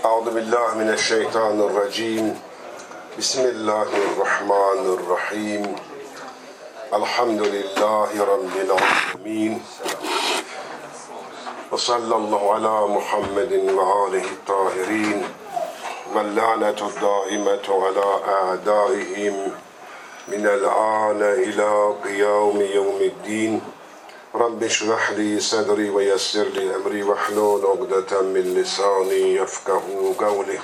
Euzu billahi mineşşeytanirracim. Bismillahirrahmanirrahim. Elhamdülillahi rabbil alamin. Ve sallallahu ala Muhammedin ve alihi tahirin. Ve lanetu daimetu ala a'daihim minel âne ila kıyâmi yevmiddin. Rabbi şrah li sadri ve yessir li emri ve hlul ugdeten min lisani yefkahu kavli.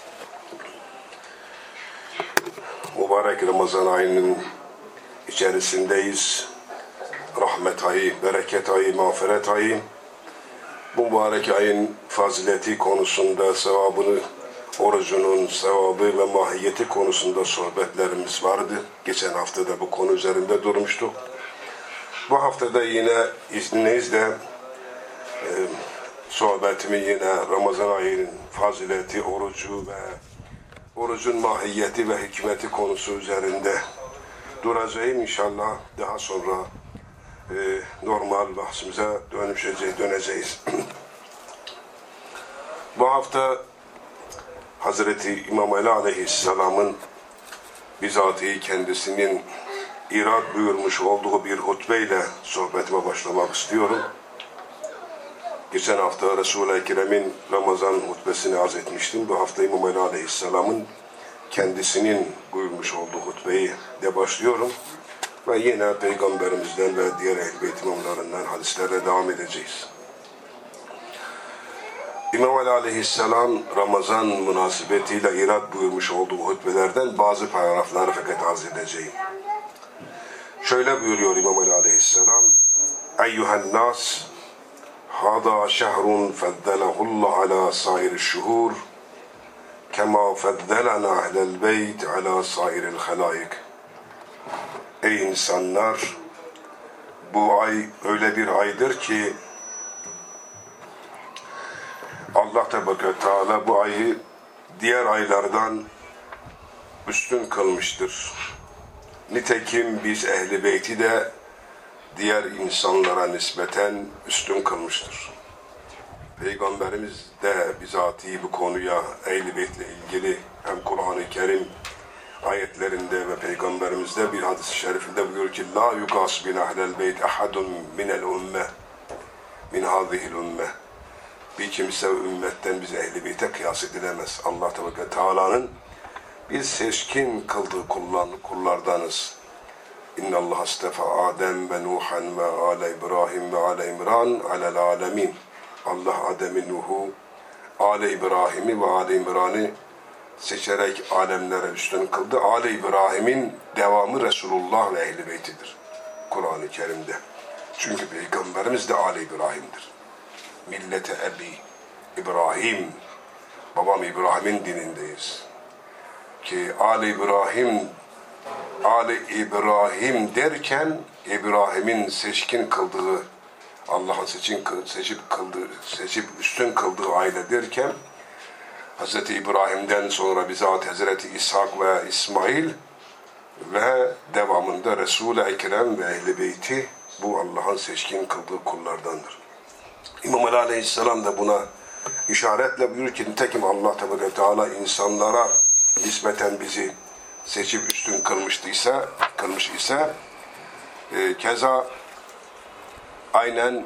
Mübarek Ramazan ayının içerisindeyiz. Rahmet ayı, bereket ayı, mağfiret ayı. Bu mübarek ayın fazileti konusunda, sevabını, orucunun sevabı ve mahiyeti konusunda sohbetlerimiz vardı. Geçen hafta da bu konu üzerinde durmuştuk. Bu haftada yine izninizle sohbetimi yine Ramazan ayının fazileti, orucu ve orucun mahiyeti ve hikmeti konusu üzerinde duracağım. İnşallah daha sonra normal bahsimize döneceğiz. Bu hafta Hazreti İmam Ali Aleyhisselam'ın bizatihi kendisinin irad buyurmuş olduğu bir hutbeyle sohbetime başlamak istiyorum. Geçen hafta Resul-i Ekrem'in Ramazan hutbesini arz etmiştim. Bu hafta İmam Ali Aleyhisselam'ın kendisinin buyurmuş olduğu hutbeyi de başlıyorum. Ve yine Peygamberimizden ve diğer Ehl-i Beyt imamlarından hadislerle devam edeceğiz. İmam Ali Aleyhisselam Ramazan münasebetiyle irad buyurmuş olduğu hutbelerden bazı paragrafları fakat arz edeceğim. Şöyle buyuruyor İmam Ali Aleyhisselam: Eyyühen nas, hâdâ şehrun feddelehullah alâ sairil şuhur, kemâ feddelena ehlel beyt alâ sairil halâik. Ey insanlar! Bu ay öyle bir aydır ki Allah Teala bu ayı diğer aylardan üstün kılmıştır. Nitekim biz Ehl-i Beyt'i de diğer insanlara nispeten üstün kılmıştır. Peygamberimiz de bizatihi bu konuya Ehl-i Beyt'le ilgili hem Kur'an-ı Kerim ayetlerinde ve Peygamberimizde bir hadis-i şerifinde buyuruyor ki la yukas bin ahlel beyt ahadun minel ümme min hâzihil ümme. Bir kimse ümmetten biz Ehl-i Beyt'e kıyas edilemez. Allah Teala'nın biz seçkin kıldığı kullardanız. İnna Allah astefa Adem ve Nuhan ve ale İbrahim ve ale İmran alel alemin. Allah Adem'i, Nuh'u, ale İbrahim'i ve ale İmran'ı seçerek alemlere üstün kıldı. Ale İbrahim'in devamı Resulullah ve Ehl-i Beyt'idir Kur'an-ı Kerim'de. Çünkü Peygamberimiz de ale İbrahim'dir. Millete ebi İbrahim, babam İbrahim'in dinindeyiz. Ki Ali İbrahim derken İbrahim'in seçkin kıldığı, Allah'ın seçip üstün kıldığı aile derken Hz. İbrahim'den sonra bizzat Hazreti İshak ve İsmail ve devamında Resul-i Ekrem ve Ehl-i Beyti bu Allah'ın seçkin kıldığı kullardandır. İmam Ali Aleyhisselam da buna işaretle buyurur ki nitekim Allah Teala insanlara nispeten bizi seçip üstün kılmış ise keza aynen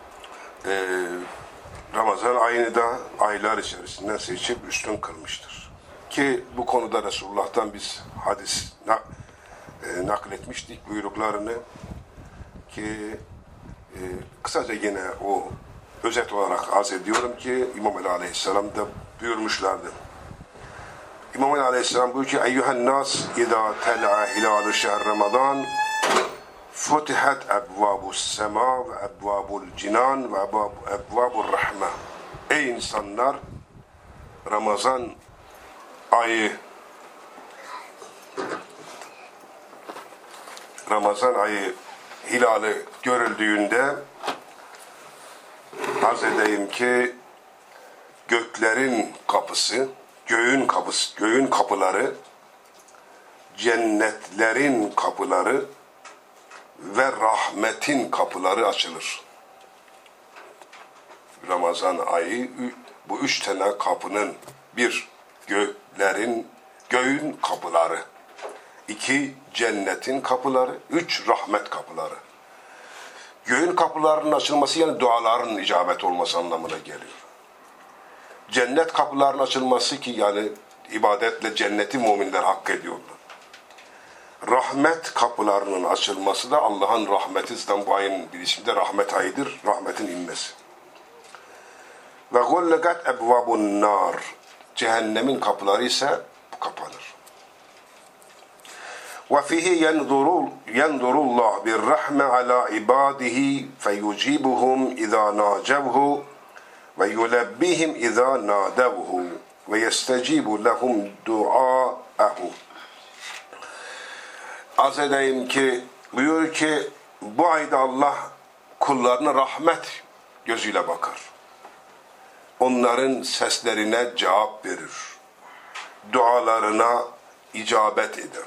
Ramazan ayını da aylar içerisinden seçip üstün kılmıştır. Ki bu konuda Resulullah'tan biz hadis nakletmiştik buyruklarını ki kısaca yine o özet olarak arz ediyorum ki İmam Ali Aleyhisselam da buyurmuşlardı. İmam Ali Aleyhisselam buyuruyor ki eyyühen nas idâ tel'a hilâlu şehr Ramazan futihat ebvâbus semâ ve ebvâbul cinan ve ebvâbul rahme. Ey insanlar! Ramazan ayı hilali görüldüğünde arz edeyim ki göklerin kapısı, göğün kapıları, cennetlerin kapıları ve rahmetin kapıları açılır. Ramazan ayı bu üç tane kapının Bir, göğün kapıları. İki, cennetin kapıları. Üç, rahmet kapıları. Göğün kapılarının açılması yani duaların icabet olması anlamına geliyor. Cennet kapılarının açılması ki yani ibadetle cenneti müminler hak ediyorlar. Rahmet kapılarının açılması da Allah'ın rahmeti, zaten bu ayın bir ismi de rahmet ayıdır, rahmetin inmesi. Ve gullegat ebvabun nar, cehennemin kapıları ise kapanır. Ve fihi yendurullah bir rahme ala ibadihi feyucibuhum iza nacevhu ve yulebbihim iza nadevhu ve yestecibu lehum duaehu. Arz edeyim ki, buyuruyor ki bu ayda Allah kullarına rahmet gözüyle bakar. Onların seslerine cevap verir. Dualarına icabet eder.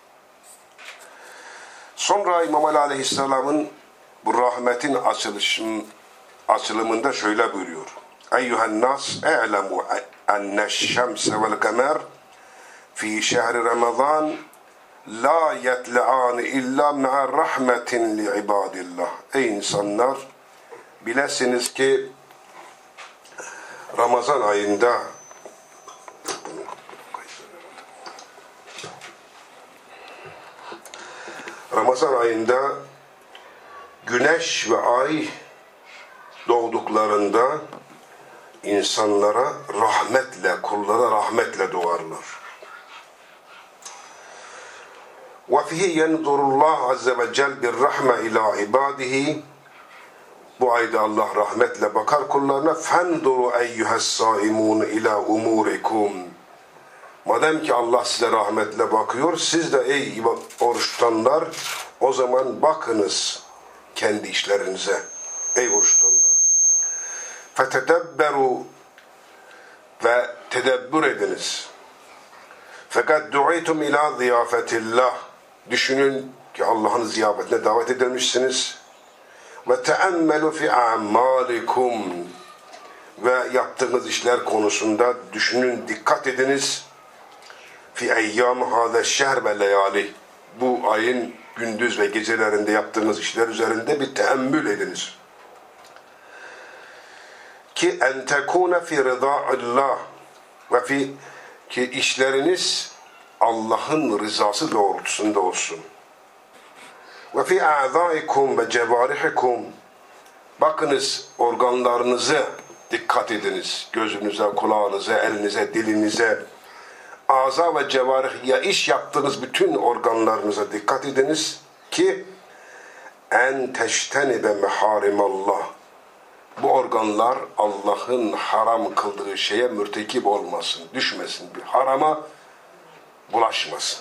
Sonra İmam Ali Aleyhisselam'ın bu rahmetin açılımında şöyle buyuruyor. Eyyühen nas e'lemu enneşşemse vel kamer fi şehri Ramazan la yetla'ani illa ma'a rahmetin li ibadillah. Ey insanlar, bilesiniz ki Ramazan ayında güneş ve ay doğduklarında insanlara rahmetle, kullara rahmetle doğarlar. وَفِهِ يَنْظُرُ اللّٰهُ عَزَّ وَجَلْ بِالرَّحْمَ اِلٰى عِبَادِهِ. Bu ayda Allah rahmetle bakar kullarına. فَانْظُرُوا اَيُّهَا السَّائِمُونَ اِلٰى اُمُورِكُمْ. Madem ki Allah size rahmetle bakıyor, siz de ey oruç tutanlar, o zaman bakınız kendi işlerinize. Ey oruç tutanlar. فَتَدَبَّرُوا ve tedebbür ediniz. Fakat du'itum ila ziyafetillah. Düşünün ki Allah'ın ziyafetine davet edilmişsiniz. Ve teammelu fi a'malikum. Ve yaptığınız işler konusunda düşünün, dikkat ediniz. Fi eyyam hâze şehr ve leyali. Bu ayın gündüz ve gecelerinde yaptığınız işler üzerinde bir teammül ediniz. Ki en tekune fi rıda'illah ve fi ki işleriniz Allah'ın rızası doğrultusunda olsun. Ve fi a'zaikum ve cevarihikum. Bakınız organlarınızı dikkat ediniz. Gözünüze, kulağınıza, elinize, dilinize. Aza ve cevarih ya iş yaptığınız bütün organlarınıza dikkat ediniz ki en teştenibe meharimallah. Bu organlar Allah'ın haram kıldığı şeye mürtekip olmasın, düşmesin, bir harama bulaşmasın.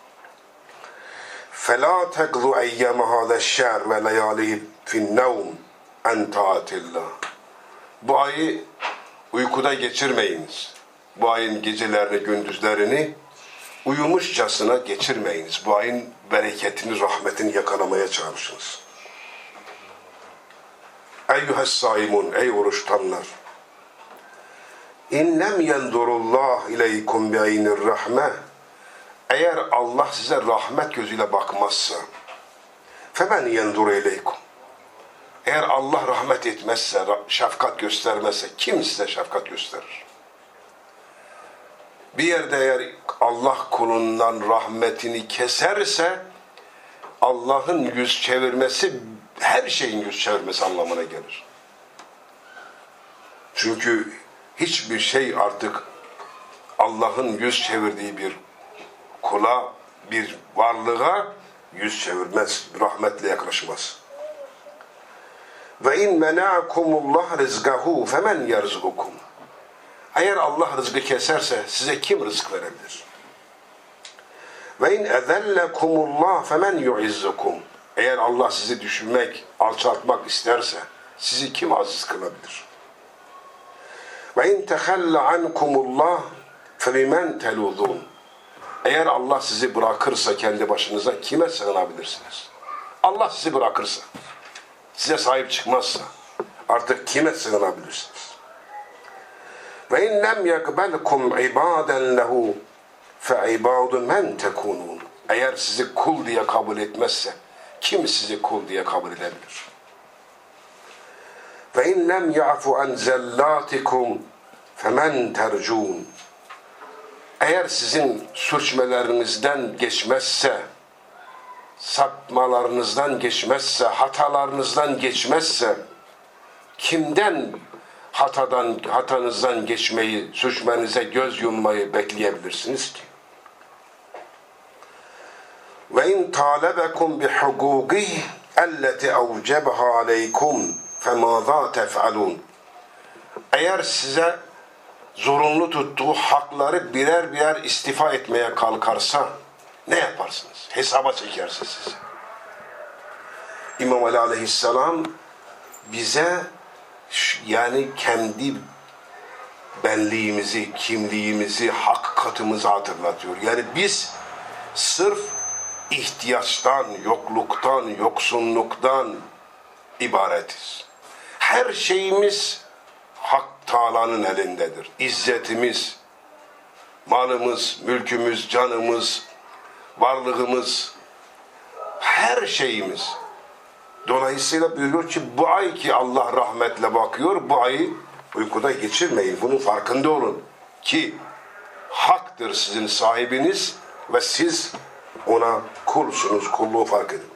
فَلَا تَقْضُ اَيَّمَ هَذَا الشَّهْرِ وَلَيَالِهِ فِي النَّوْمِ اَنْ تَعَاتِ اللّٰهِ. Bu ayı uykuda geçirmeyiniz. Bu ayın gecelerini, gündüzlerini uyumuşçasına geçirmeyiniz. Bu ayın bereketini, rahmetini yakalamaya çalışınız. Eyyühessaimun, ey oruç tutanlar. İnnem yendurullah ileykum bi'aynir rahme. Eğer Allah size rahmet gözüyle bakmazsa, femen yendur ileykum. Eğer Allah rahmet etmezse, şefkat göstermezse, kim size şefkat gösterir? Bir yerde eğer Allah kulundan rahmetini keserse, Allah'ın yüz çevirmesi, her şeyin yüz çevirmesi anlamına gelir. Çünkü hiçbir şey artık Allah'ın yüz çevirdiği bir kula, bir varlığa yüz çevirmez, rahmetle yaklaşmaz. Ve in mena'akumullah rizqahu femen yerzukukum. Eğer Allah rızkı keserse size kim rızık verebilir? Ve in ezellekumullah femen yu'izzukum. Eğer Allah sizi düşürmek, alçaltmak isterse sizi kim aziz kılabilir? Ve in tehalla ankumullah febimen teluzun. Eğer Allah sizi bırakırsa kendi başınıza kime sığınabilirsiniz? Allah sizi bırakırsa, size sahip çıkmazsa artık kime sığınabilirsiniz? Ve in lem yekbelkum ibaden lehu fe ibadu men tekunun. Eğer sizi kul diye kabul etmezse kim sizi kul diye kabul edebilir? Ve in lem ya'fu an zellatikum femen tercun. Eğer sizin sürçmelerinizden geçmezse, sapmalarınızdan geçmezse, hatalarınızdan geçmezse, kimden hatanızdan geçmeyi, sürçmenize göz yummayı bekleyebilirsiniz ki? Ve in talebekum bi hukuki elleti evcebaha aleykum femaza tef'alun. Eğer size zorunlu tuttuğu hakları birer birer istifa etmeye kalkarsa ne yaparsınız? Hesaba çekerse sizi. İmam Ali Aleyhisselam bize yani kendi benliğimizi, kimliğimizi, hakikatimizi hatırlatıyor. Yani biz sırf ihtiyaçtan, yokluktan, yoksunluktan ibaretiz. Her şeyimiz Hak Teâlâ'nın elindedir. İzzetimiz, malımız, mülkümüz, canımız, varlığımız, her şeyimiz. Dolayısıyla buyuruyor ki bu ay ki Allah rahmetle bakıyor, bu ayı uykuda geçirmeyin. Bunun farkında olun ki haktır sizin sahibiniz ve siz ona kulsunuz. Kulluğu fark edin.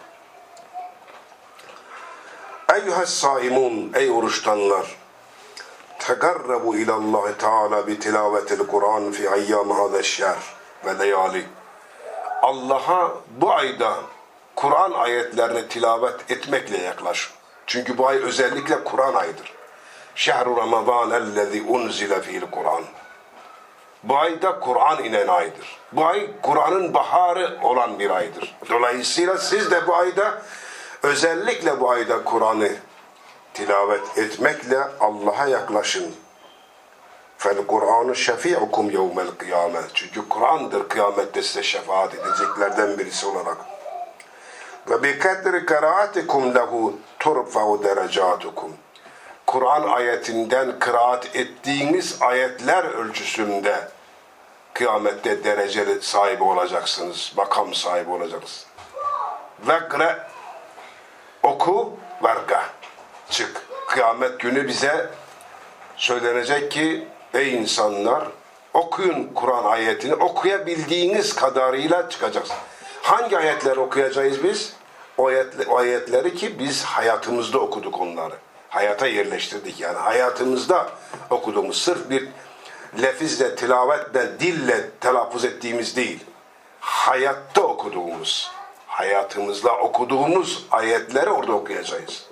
Eyyühes saimun, ey oruçtanlar, tegarrabu ilallahi teala bi tilavetil Kur'an fi ayyam hâzeşşer ve leyali. Allah'a bu ayda Kur'an ayetlerini tilavet etmekle yaklaşın. Çünkü bu ay özellikle Kur'an ayıdır. Şehru Ramazan ellezî unzile fîl Kur'an. Bu ayda Kur'an inen aydır. Bu ay Kur'an'ın baharı olan bir aydır. Dolayısıyla siz de bu ayda, özellikle bu ayda Kur'an'ı tilavet etmekle Allah'a yaklaşın. Fel Kur'anu şefi'ukum yevmel kıyamet. Çünkü Kur'an'dır kıyamette size şefaat edeceklerden birisi olarak. Ve bi kadri kıraatikum lehu turfa'u derecatukum. Kur'an ayetinden kıraat ettiğiniz ayetler ölçüsünde kıyamette dereceli sahibi olacaksınız. Makam sahibi olacaksınız. Vekre, oku, verga, çık. Kıyamet günü bize söylenecek ki ey insanlar okuyun Kur'an ayetini, okuyabildiğiniz kadarıyla çıkacaksınız. Hangi ayetleri okuyacağız biz? O ayetleri ki biz hayatımızda okuduk onları. Hayata yerleştirdik yani. Hayatımızda okuduğumuz, sırf bir lefizle, tilavetle, dille telaffuz ettiğimiz değil. Hayatta okuduğumuz, hayatımızla okuduğumuz ayetleri orada okuyacağız.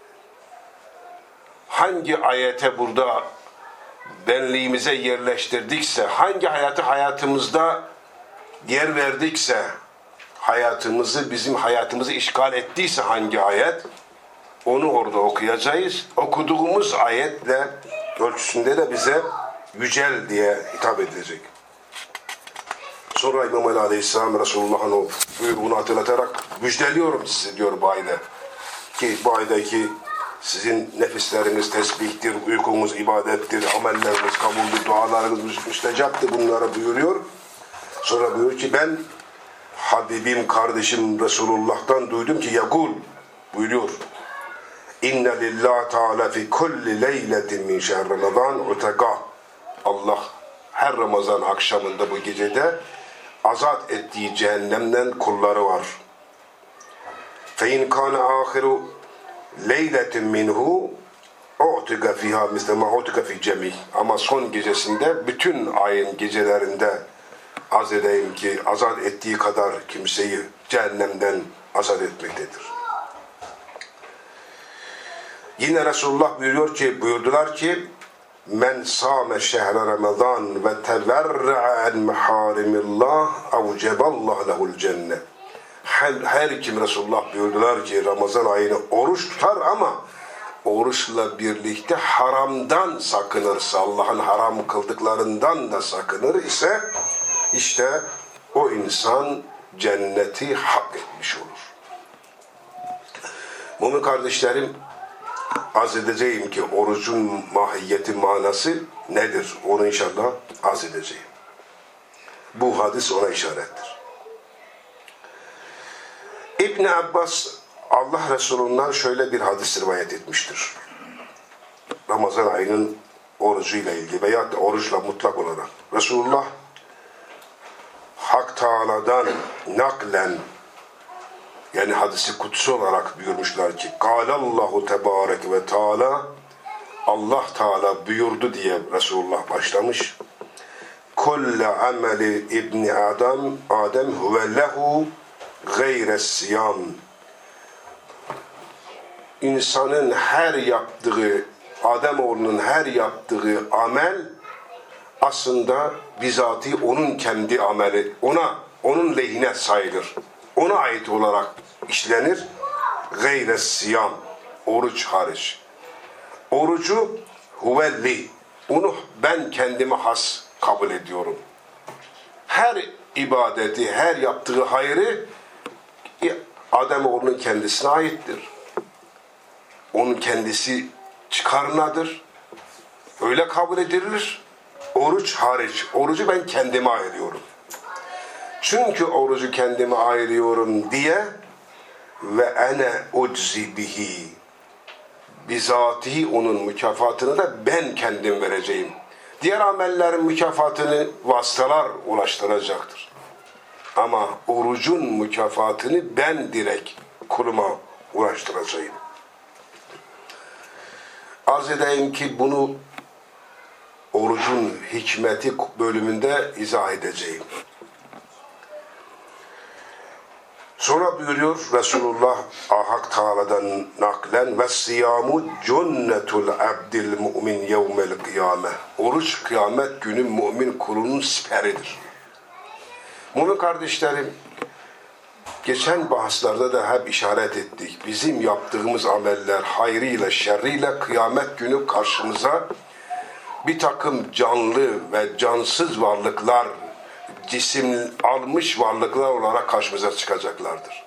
Hangi ayete burada benliğimize yerleştirdikse, hangi hayatı hayatımızda yer verdikse, bizim hayatımızı işgal ettiyse hangi ayet, onu orada okuyacağız. Okuduğumuz ayetle ölçüsünde de bize yücel diye hitap edilecek. Sonra İmam Ali Aleyhisselam Resulullah'ın o buyruğunu hatırlatarak müjdeliyorum sizi diyor bu ayda. Ki bu aydaki sizin nefisleriniz tesbihtir, uykunuz ibadettir, amelleriniz kabuldür, dualarınız müstecaptır, bunları buyuruyor. Sonra buyuruyor ki ben Habibim, kardeşim Resulullah'tan duydum ki yakul buyuruyor. İnne lillahi teala fi kulli leyletin min şehr Ramazan utaka. Allah her Ramazan akşamında bu gecede azat ettiği cehennemden kulları var. Fe in kana ahiru leyletin minhu u'tika fiha misle ma u'tika fi cemi. Ama son gecesinde bütün ayın gecelerinde az edeyim ki azat ettiği kadar kimseyi cehennemden azat etmektedir. Yine Resulullah buyurdular ki men sâme şehre Ramazan ve teverre'en meharimillah evceballah lehul cennet. Her kim, Resulullah buyurdular ki Ramazan ayını oruç tutar ama oruçla birlikte haramdan sakınırsa, Allah'ın haram kıldıklarından da sakınır ise işte o insan cenneti hak etmiş olur. Mümin kardeşlerim, arz edeceğim ki orucun mahiyeti, manası nedir? Onu inşallah arz edeceğim. Bu hadis ona işarettir. İbn Abbas Allah Resulü'nden şöyle bir hadis rivayet etmiştir. Ramazan ayının orucuyla ilgili veya oruçla mutlak olarak. Resulullah Hak Teala'dan naklen, yani hadisi kutsi olarak buyurmuşlar ki Kâlallahu Tebâreke ve Teâlâ, Allah Teala buyurdu diye Resulullah başlamış. Kulle ameli İbni Adem huve lehu gayres siyam. İnsanın her yaptığı, Ademoğlunun her yaptığı amel aslında bizatihi onun kendi ameli, onun lehine sayılır. Ona ait olarak işlenir. Gayres siyam, oruç hariç. Orucu huvelli, onu ben kendime has kabul ediyorum. Her ibadeti, her yaptığı hayrı Ademoğlunun kendisine aittir. Onun kendisi çıkarınadır. Öyle kabul edilir. Oruç hariç. Orucu ben kendime ayırıyorum. Çünkü orucu kendime ayırıyorum diye ve ene uczi bihi, bizatihi onun mükafatını da ben kendim vereceğim. Diğer amellerin mükafatını vasıtalar ulaştıracaktır. Ama orucun mükafatını ben direkt kuluma ulaştıracağım. Arz edeyim ki bunu orucun hikmeti bölümünde izah edeceğim. Sonra buyuruyor Resulullah Hak Teala'dan naklen ve siyamu cunnetul abdil mu'min yevmel kıyame. Oruç kıyamet günü mümin kulunun siperidir. Mümin kardeşlerim, geçen bahslarda da hep işaret ettik. Bizim yaptığımız ameller hayrıyla şerriyle kıyamet günü karşımıza bir takım canlı ve cansız varlıklar, cisim almış varlıklar olarak karşımıza çıkacaklardır.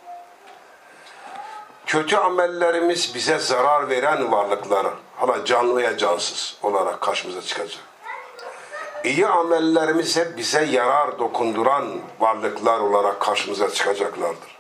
Kötü amellerimiz bize zarar veren varlıklar, hala canlı veya cansız olarak karşımıza çıkacak. İyi amellerimiz hep bize yarar dokunduran varlıklar olarak karşımıza çıkacaklardır.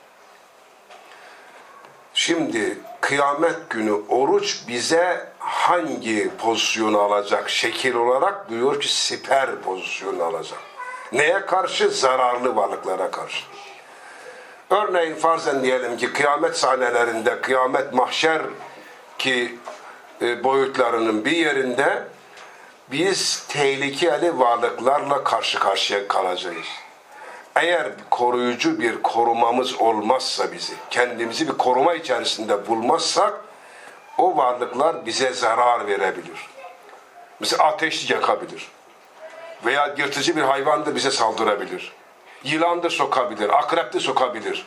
Şimdi kıyamet günü oruç bize hangi pozisyonu alacak? Şekil olarak diyor ki siper pozisyonu alacak. Neye karşı? Zararlı varlıklara karşı. Örneğin farzen diyelim ki kıyamet sahnelerinde, kıyamet mahşer ki boyutlarının bir yerinde biz tehlikeli varlıklarla karşı karşıya kalacağız. Eğer koruyucu bir korumamız olmazsa bizi, kendimizi bir koruma içerisinde bulmazsak o varlıklar bize zarar verebilir. Mesela ateş yakabilir. Veya yırtıcı bir hayvan da bize saldırabilir. Yılan da sokabilir, akrep de sokabilir.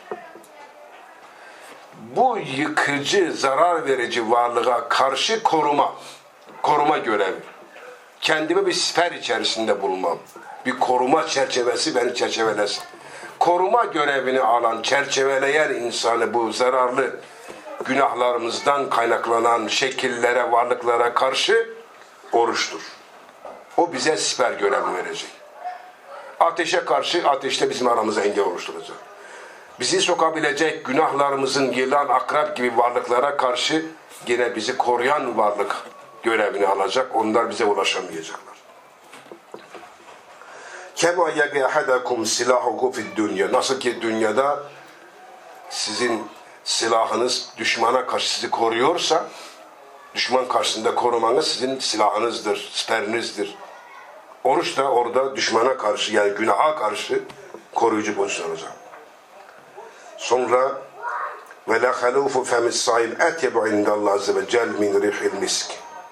Bu yıkıcı, zarar verici varlığa karşı koruma görevi. Kendimi bir siper içerisinde bulmam. Bir koruma çerçevesi beni çerçevelesin. Koruma görevini alan, çerçeveleyen insanı bu zararlı günahlarımızdan kaynaklanan şekillere, varlıklara karşı oruçtur. O bize siper görevi verecek. Ateşe karşı, ateşte bizim aramıza engel oluşturacak. Bizi sokabilecek günahlarımızın yılan, akrep gibi varlıklara karşı yine bizi koruyan varlık görevini alacak. Onlar bize ulaşamayacaklar. Kema yegehadakum silahuhu fid dünya. Nasıl ki dünyada sizin silahınız düşmana karşı sizi koruyorsa, düşman karşısında korumanız sizin silahınızdır, siperinizdir. Oruç da orada düşmana karşı, yani günaha karşı koruyucu pozisyon olacak. Sonra ve la halufu femis saim etyebu indallah azze ve cel min rihil misk.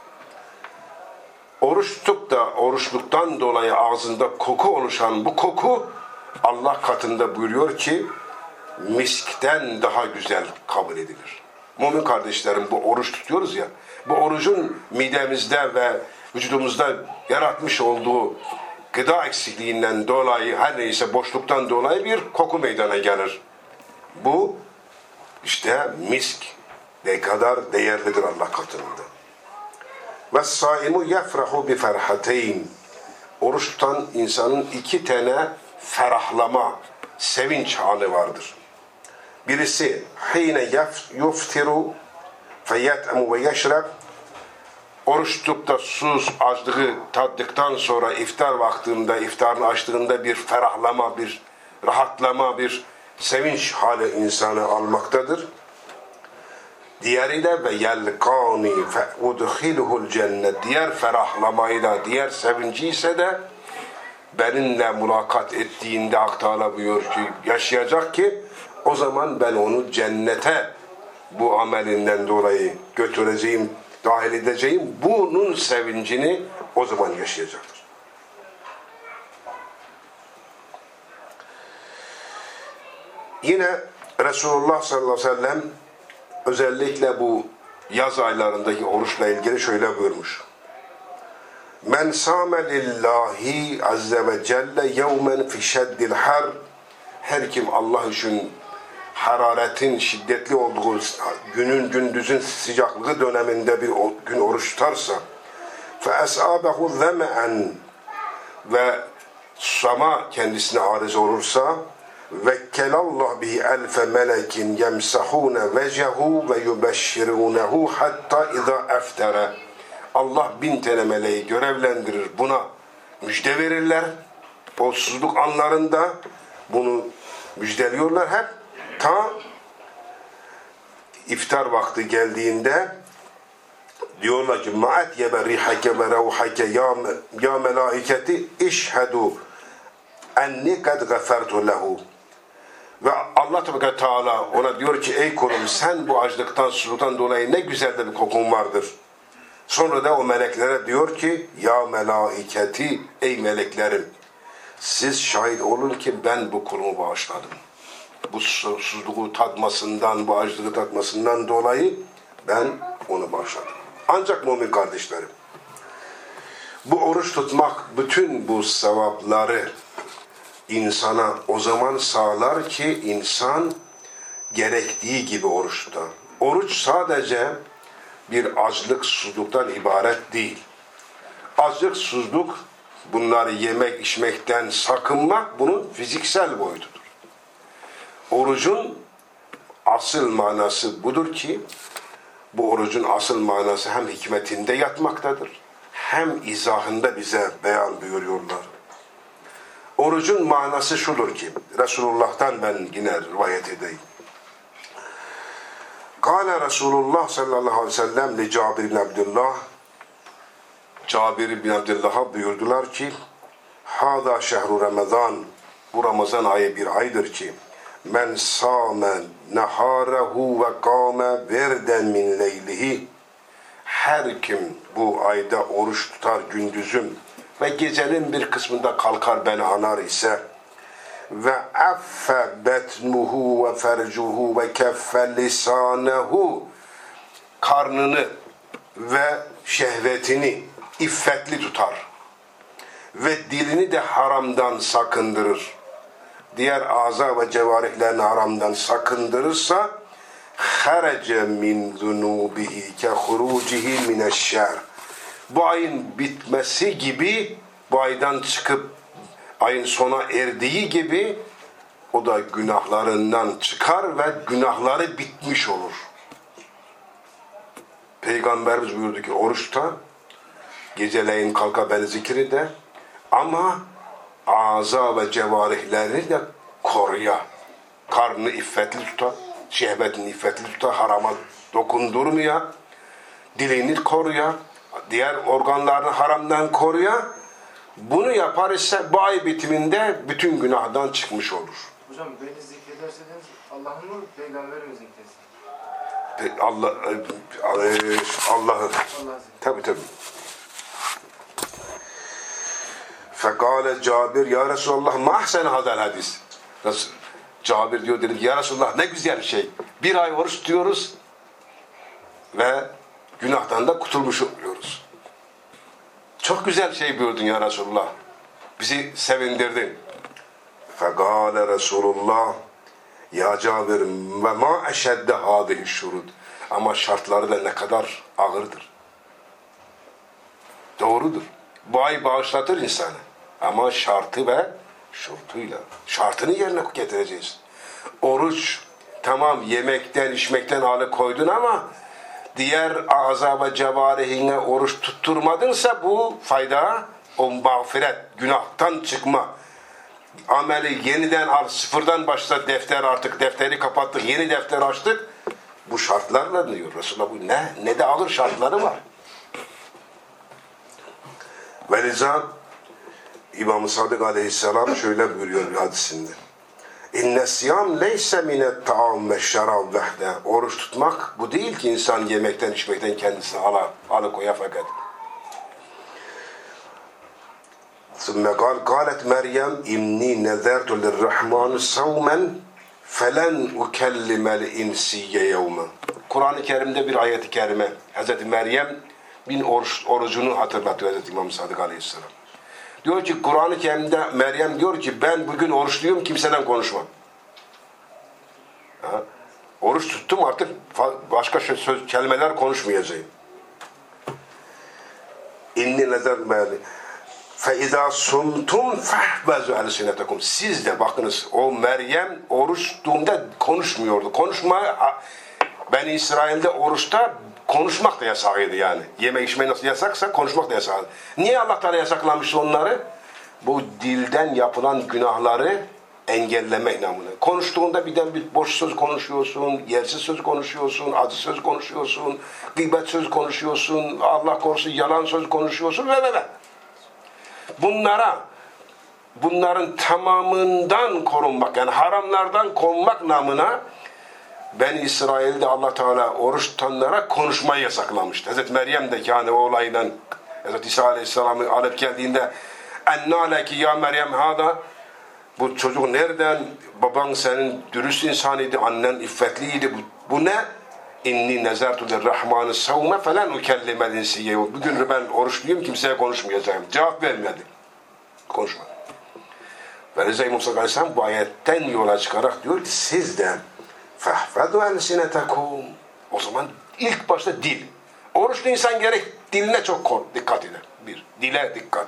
Oruç tutup da oruçluktan dolayı ağzında koku oluşan bu koku Allah katında buyuruyor ki miskten daha güzel kabul edilir. Mümin kardeşlerim, bu oruç tutuyoruz ya, bu orucun midemizde ve vücudumuzda yaratmış olduğu gıda eksikliğinden dolayı, her neyse boşluktan dolayı bir koku meydana gelir. Bu işte misk ne kadar değerlidir Allah katında. Ve-s-saimu yefrahu bi ferhateyn. Oruç tutan insanın iki tane ferahlama, sevinç anı vardır. Birisi hine yuftiru feyet'emu ve yeşreb. Oruç tutup da sus, açlığı tattıktan sonra iftar vaktinde, iftarını açtığında bir ferahlama, bir rahatlama, bir sevinç hali insanı almaktadır. Diğeri de ve yelkani feudhiluhul cennet. Diğer ferahlamayla, diğer sevinci ise de benimle mülakat ettiğinde Hak Teala buyuruyor ki yaşayacak ki o zaman ben onu cennete bu amelinden dolayı götüreceğim, dahil edeceğim. Bunun sevincini o zaman yaşayacaktır. Yine Resulullah sallallahu aleyhi ve sellem özellikle bu yaz aylarındaki oruçla ilgili şöyle buyurmuş. Men sâme lillahi azze ve celle yevmen fi şeddil har. Her kim Allah için hararetin şiddetli olduğu günün gündüzün sıcaklığı döneminde bir gün oruç tutarsa fe es'abehu zeme'en ve susama kendisine arız olursa vekkelallah bihi elfe melekin yemsahune vecehu ve yubeşşirunehu hatta izâ eftere. Allah 1000 tane meleği görevlendirir, buna müjde verirler. O susuzluk anlarında bunu müjdeliyorlar hep. Ta iftar vakti geldiğinde diyorlar ki ma'at yebe rihake ve revhake ya melaiketi işhedu enni kad gafertu lehu. Ve Allah Teala ona diyor ki ey kulum sen bu açlıktan, susuzluktan dolayı ne güzel de bir kokun vardır. Sonra da o meleklere diyor ki ya melaiketi, ey meleklerim siz şahit olun ki ben bu kulumu bağışladım. Bu susuzluğu tatmasından, bu açlığı tatmasından dolayı ben onu bağışladım. Ancak mümin kardeşlerim, bu oruç tutmak bütün bu sevapları insana o zaman sağlar ki insan gerektiği gibi oruç tutar. Oruç sadece bir açlık, susuzluktan ibaret değil. Açlık, susuzluk, bunları yemek, içmekten sakınmak bunun fiziksel boyutudur. Orucun asıl manası budur ki, bu orucun asıl manası hem hikmetinde yatmaktadır, hem izahında bize beyan buyuruyorlar. Orucun manası şudur ki, Resulullah'tan ben yine rivayet edeyim. Kâle Resulullah sallallahu aleyhi ve sellem li Cabir bin Abdullah, Cabir bin Abdullah'a buyurdular ki, hâzâ şehru Ramazan, bu Ramazan ayı bir aydır ki, men sâme nehârehu ve kâme verden min leylihi. Her kim bu ayda oruç tutar gündüzün ve gecenin bir kısmında kalkar beni anar ise ve affe betnuhu ve fercuhu ve keffe lisanehu, karnını ve şehvetini iffetli tutar ve dilini de haramdan sakındırır, diğer aza ve cevarihlerini haramdan sakındırırsa harece min zunubihi ke hurucihi mineşşer. Bu ayın bitmesi gibi, bu aydan çıkıp ayın sona erdiği gibi o da günahlarından çıkar ve günahları bitmiş olur. Peygamberimiz buyurdu ki oruç tuta, geceleyin kalka beni zikir de, ama aza ve cevarihlerini de koruya. Karnını iffetli tuta, şehvetini iffetli tuta, harama dokundurmaya, dilini koruya, diğer organlarını haramdan koruya. Bunu yapar ise bu ay bitiminde bütün günahdan çıkmış olur. Hocam beni zikrederseniz Allah'ın mı, Peygamber'i mi zikretsin? Allah'ı. Tabii. Fekale Cabir ya Resulallah mahsen hadal hadis. Cabir diyor dedi ki ya Resulallah ne güzel bir şey. Bir ay oruç tutuyoruz ve günahtan da kurtulmuş oluyoruz. Çok güzel şey buyurdun ya Resulullah. Bizi sevindirdin. Fekale Resulullah ya Cabir ve ma eşedde hâdihi şurud. Ama şartları da ne kadar ağırdır. Doğrudur. Bu ay bağışlatır insanı. Ama şartı ve şurtuyla. Şartını yerine getireceğiz. Oruç, tamam yemekten, içmekten alıkoydun ama diğer azab ve cevarihine oruç tutturmadınsa bu fayda, o mağfiret, günahtan çıkma. Ameli yeniden al, sıfırdan başla defter, artık defteri kapattık, yeni defter açtık. Bu şartlarla diyor Resulullah, bu ne de ağır şartları var. Ve liza İmam-ı Sadık Aleyhisselam şöyle buyuruyor bir hadisinde. İnne siyam leyse minet ta'am ve şerab vehde. Oruç tutmak bu değil ki insan yemekten içmekten kendisini alıkoya fakat. ثم قالت مريم إني نذرت للرحمن صوما فلن أكلم الإنسي يوما. Kur'an-ı Kerim'de bir ayet-i kerime Hazreti Meryem bin orucunu hatırlatıyor Hazreti İmam Sadık Aleyhisselam. Diyor ki Kur'an-ı Kerim'de Meryem diyor ki ben bugün oruçluyum, kimseden konuşmam. Ha? Oruç tuttum, artık başka kelimeler konuşmayacağım. İnni nezermeli فَاِذَا سُمْتُمْ فَحْبَزُ اَلْسِنَتَكُمْ. Siz de bakınız, o Meryem oruç tuttuğunda konuşmuyordu. Beni İsrail'de oruçta konuşmak da yasağıydı yani. Yeme içme nasıl yasaksa konuşmak da yasağıydı. Niye Allah Teala yasaklamıştı onları? Bu dilden yapılan günahları engellemek namına. Konuştuğunda birden bir boş söz konuşuyorsun, yersiz söz konuşuyorsun, acı söz konuşuyorsun, gıybet söz konuşuyorsun, Allah korusun yalan söz konuşuyorsun ve. Bunların tamamından korunmak, yani haramlardan korunmak namına ben İsrail'de Allah Teala oruç tutanlara konuşmayı yasaklamıştı. Hazreti Meryem de yani o olayla Hazreti İsa Aleyhisselam'ı alıp geldiğinde ennâleki ya Meryem hâda, bu çocuk nereden? Baban senin dürüst insanıydı, annen iffetliydi. Bu ne? İnni nezertu lirrahmanı savme felen ukellimel insiyye. Bugün ben oruçluyum, kimseye konuşmayacağım. Cevap vermedi. Konuşmadı. Ve Rezai Musa Aleyhisselam bu ayetten yola çıkarak diyor ki siz de fehfedu elsinetekum. O zaman ilk başta dil. Oruçlu insan gerek diline çok dikkat eder. Bir, dile dikkat.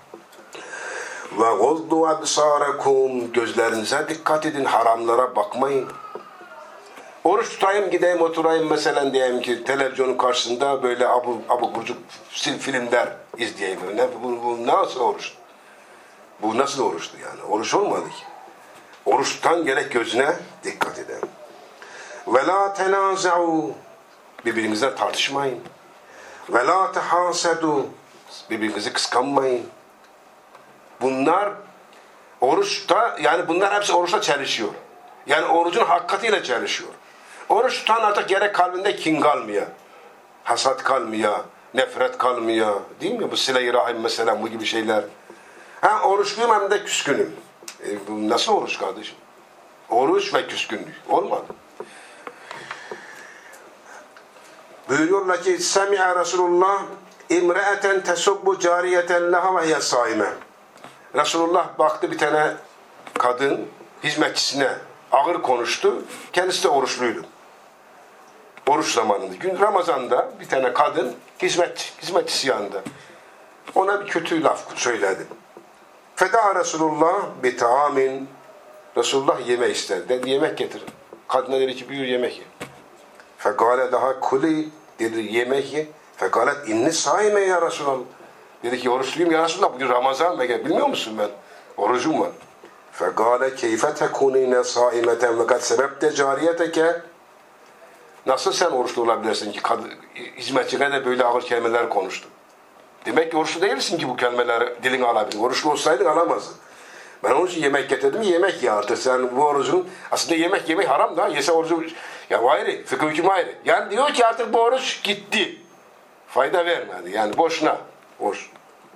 Ve guddu absarakum. Gözlerinize dikkat edin, haramlara bakmayın. Oruç tutayım, gideyim, oturayım mesela diyeyim ki televizyonun karşısında böyle abuk burcuk filmler izleyeyim. Bu nasıl oruç? Bu nasıl oruçtu yani? Oruç olmadı ki. Oruçtan gerek gözüne dikkat edin. Ve la tenaza'u. Birbirinizle tartışmayın. Ve la tehasadu. Birbirinizi kıskanmayın. Bunlar oruçta, yani bunlar hepsi oruçta çelişiyor. Yani orucun hakikatiyle çelişiyor. Oruç tutan artık gerek kalbinde kin kalmıyor. Hasat kalmıyor. Nefret kalmıyor. Değil mi? Bu sile-i rahim mesela, bu gibi şeyler. Oruçluyum hem de küskünüm. Bu nasıl oruç kardeşim? Oruç ve küskünlük. Olmadı. Buyuruyorlar ki Semi'a Resulullah imre'eten tesubbu cariyeten leha ve hiye saime. Resulullah baktı bir tane kadın hizmetçisine ağır konuştu. Kendisi de oruçluydu. Oruç zamanında. Gün Ramazan'da bir tane kadın hizmetçisi yanında. Ona bir kötü laf söyledi. Feda Resulullah bi taamin. Resulullah yeme istedi. Dedi yemek getirin. Kadına dedi ki buyur yemek ye. Fekale daha kuli, dedi yemek ye. Fekalet inni saime ya Resulallah. Dedi ki oruçluyum ya Resulallah, bugün Ramazan ve bilmiyor musun ben? Orucum var. Fekale keyfe tekunine saimeten ve kad sebepte cariyeteke. Nasıl sen oruçlu olabilirsin ki hizmetçine de böyle ağır kelimeler konuştu. Demek ki oruçlu değilsin ki bu kelimeleri diline alabilir. Oruçlu olsaydın alamazdın. Ben onun için yemek getirdim, yemek ye artık. Sen bu orucun, aslında yemek haram da, yese orucu, ya ayrı, fıkıh hükmü ayrı. Yani diyor ki artık bu oruç gitti. Fayda vermedi, yani boşuna. Boş.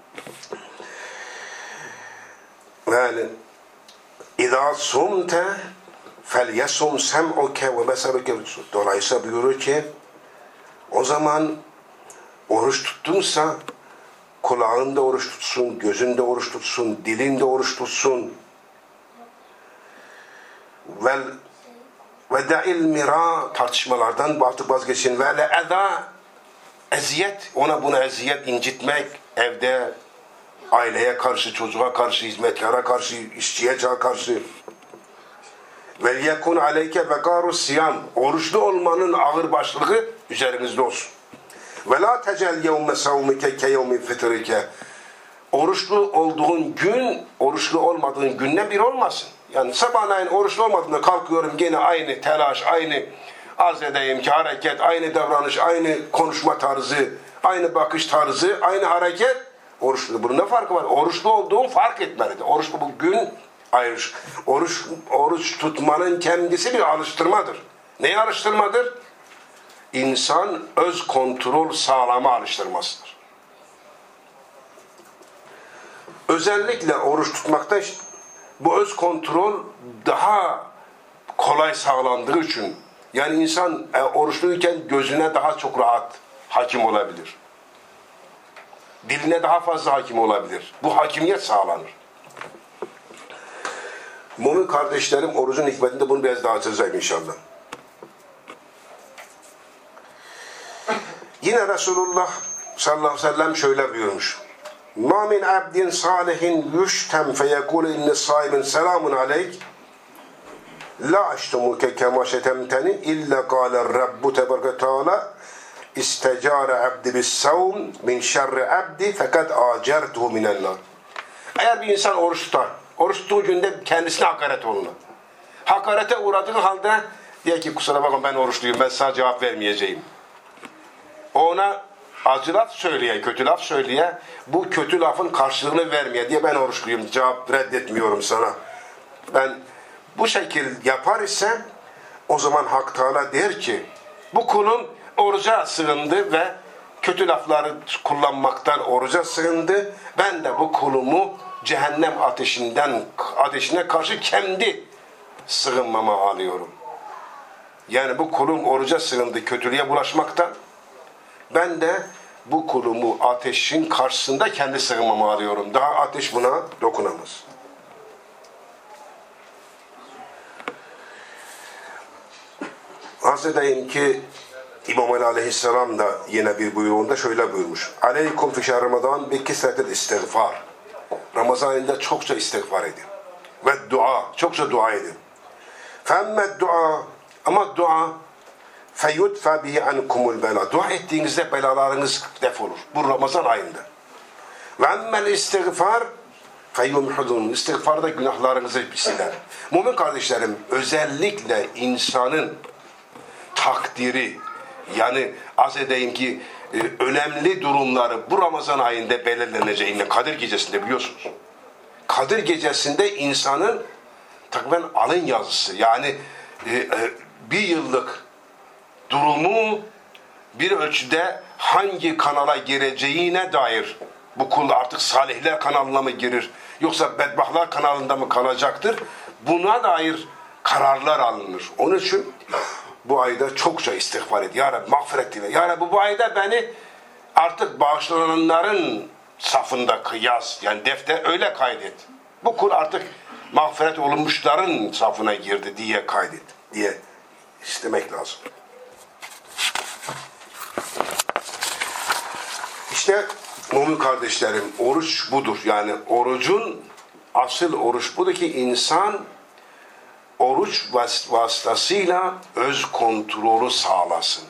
Yani, İzâ sumte felyesum sem'uke ve besaruke. Dolayısıyla buyuruyor ki, o zaman oruç tuttunsa, kulağında oruç tutsun, gözünde oruç tutsun, dilinde oruç tutsun. Vel Ve da'il mira, tartışmalardan artık vazgeçin. Ve le eza, eziyet, ona buna eziyet, incitmek, evde, aileye karşı, çocuğa karşı, hizmetkara karşı, işçiye karşı. Ve yekun aleyke bekaru siyam, oruçlu olmanın ağırbaşlığı üzerinizde olsun. Ve la tecel yevme savmike ke yevmi fitrike, oruçlu olduğun gün, oruçlu olmadığın günle bir olmasın. Yani sabahleyin oruçlu olmadığında kalkıyorum gene aynı telaş, aynı arz edeyim ki hareket, aynı davranış, aynı konuşma tarzı, aynı bakış tarzı, aynı hareket. Oruçlu. Bunun ne farkı var? Oruçlu olduğun fark etmelidir. Oruçlu bu gün ayrış. Oruç tutmanın kendisi bir alıştırmadır. Neye alıştırmadır? İnsan öz kontrol sağlama alıştırmasıdır. Özellikle oruç tutmakta bu öz kontrol daha kolay sağlandığı için, yani insan oruçluyken gözüne daha çok rahat hakim olabilir. Diline daha fazla hakim olabilir. Bu hakimiyet sağlanır. Mümin kardeşlerim, orucun hikmetinde bunu biraz daha açacağım inşallah. Yine Resulullah sallallahu aleyhi ve sellem şöyle buyurmuş. Ma min abdin salihin yüştem feyekul inni saimin selamun aleyk la aştumuke kema şetemteni illa kâle Rabbu tebareke teâlâ istecâre abdi bis savm min şerri abdi fakat acertuhu minennar. Eğer bir insan oruç tutar, oruç tuttuğu günde kendisine hakaret olunur. Hakarete uğradığı halde diye ki kusura bakma ben oruçluyum, ben sana cevap vermeyeceğim. Ona acı laf söyleye, kötü laf söyleye, bu kötü lafın karşılığını vermeye diye ben oruçluyum, cevap reddetmiyorum sana. Ben bu şekil yapar ise o zaman Hak Teala der ki bu kulum oruca sığındı ve kötü lafları kullanmaktan oruca sığındı. Ben de bu kulumu cehennem ateşine karşı kendi sığınmama alıyorum. Yani bu kulum oruca sığındı kötülüğe bulaşmaktan. Ben de bu kulumu ateşin karşısında kendi sığınmama alıyorum. Daha ateş buna dokunamaz. Arz edeyim ki İmam Ali Aleyhisselam da yine bir buyruğunda şöyle buyurmuş. Aleykum fi şehr Ramazan bi kisretil istiğfar. Ramazan ayında çokça istiğfar edin. Ve dua, çokça dua edin. Femmed dua, ama dua feyudfa bihi ankumul bela. Dua ettiğinizde belalarınız defolur. Bu Ramazan ayında. Ve emmel istiğfar feyyumhudun. İstiğfar da günahlarınızı siler. Mümin kardeşlerim, özellikle insanın takdiri, yani az edeyim ki önemli durumları bu Ramazan ayında belirleneceğini Kadir Gecesi'nde biliyorsunuz. Kadir Gecesi'nde insanın takriben alın yazısı, yani bir yıllık durumu bir ölçüde hangi kanala gireceğine dair, bu kul artık salihler kanalına mı girir yoksa bedbahtlar kanalında mı kalacaktır, buna dair kararlar alınır. Onun için bu ayda çokça istiğfar et. Ya Rabbi mağfiret dile. Ya Rabbi bu ayda beni artık bağışlananların safında kıyas, yani defter öyle kaydet. Bu kul artık mağfiret olunmuşların safına girdi diye kaydet diye istemek lazım. İşte mümin kardeşlerim, oruç budur. Yani orucun asıl oruç budur ki insan oruç vasıtasıyla öz kontrolü sağlasın.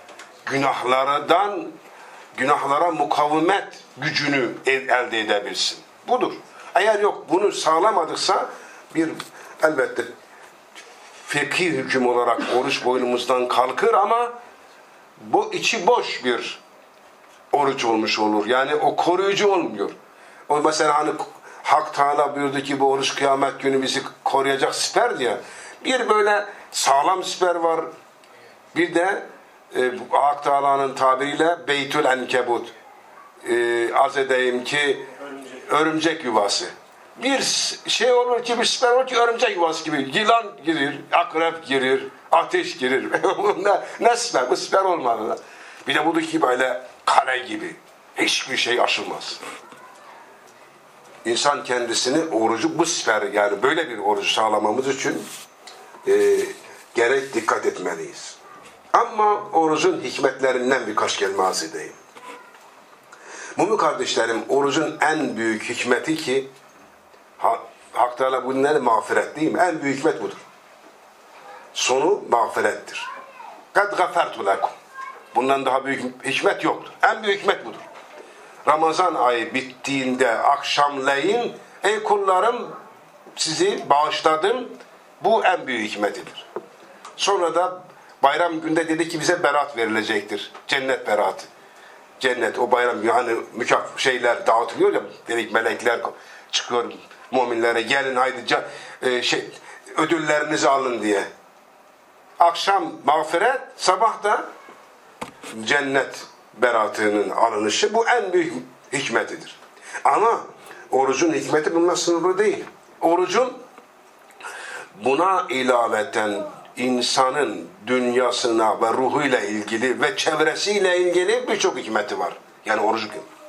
Günahlara mukavemet gücünü elde edebilsin. Budur. Eğer yok bunu sağlamadıksa elbette fıkhi hüküm olarak oruç boynumuzdan kalkır ama bu içi boş bir oruç olmuş olur. Yani o koruyucu olmuyor. O mesela hani Hak Teala buyurdu ki bu oruç kıyamet günü bizi koruyacak siper diye. Bir böyle sağlam siper var. Bir de Hak Teala'nın tabiriyle Beytül Enkebut. Arz edeyim ki örümcek yuvası. Bir şey olur ki bir siper olur ki örümcek yuvası gibi. Yılan girir, akrep girir, ateş girir. ne siper? Bu siper olmalı. Bir de buradaki böyle kale gibi. Hiçbir şey aşılmaz. İnsan kendisini orucu bu siper, yani böyle bir orucu sağlamamız için gerek dikkat etmeliyiz. Ama orucun hikmetlerinden birkaç kelime arz edeyim. Mümin kardeşlerim, orucun en büyük hikmeti ki Hak Teala bunları mağfiret değil mi? En büyük hikmet budur. Sonu mağfirettir. Kad gafertu lekum. Bundan daha büyük hikmet yoktur. En büyük hikmet budur. Ramazan ayı bittiğinde akşamleyin ey kullarım sizi bağışladım. Bu en büyük hikmetidir. Sonra da bayram günde dedi ki bize berat verilecektir. Cennet beratı. Cennet o bayram yani şeyler dağıtılıyor ya, dedik melekler çıkıyor müminlere, gelin haydi ödüllerinizi alın diye. Akşam mağfiret, sabah da cennet beratının alınışı, bu en büyük hikmetidir. Ama orucun hikmeti bununla sınırlı değil. Orucun buna ilaveten insanın dünyasına ve ruhuyla ilgili ve çevresiyle ilgili birçok hikmeti var. Yani orucun.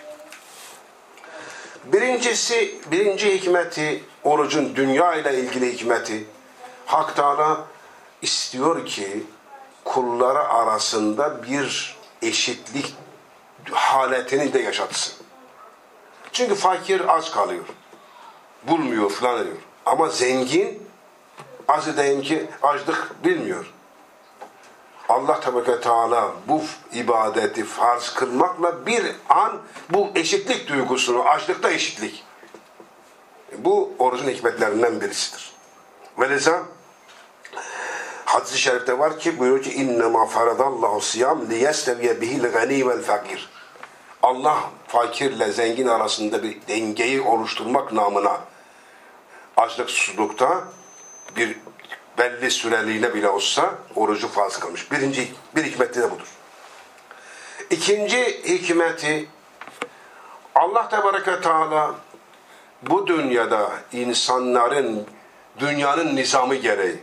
Birinci hikmeti, orucun dünya ile ilgili hikmeti, Hak Teala istiyor ki kulları arasında bir eşitlik haletini de yaşatsın. Çünkü fakir aç kalıyor. Bulmuyor falan diyor. Ama zengin az edeyim ki açlık bilmiyor. Allah Teala bu ibadeti farz kılmakla bir an bu eşitlik duygusunu, açlıkta eşitlik. Bu orucun hikmetlerinden birisidir. Veleza hadis-i şerifte var ki buyuruyor ki innema faradallahu siyam liyesteviye bihil gani vel fakir. Allah fakirle zengin arasında bir dengeyi oluşturmak namına açlık susuzlukta bir belli süreliğine bile olsa orucu farz kılmış. Bir hikmeti de budur. İkinci hikmeti, Allah Teala bu dünyada insanların dünyanın nizamı gereği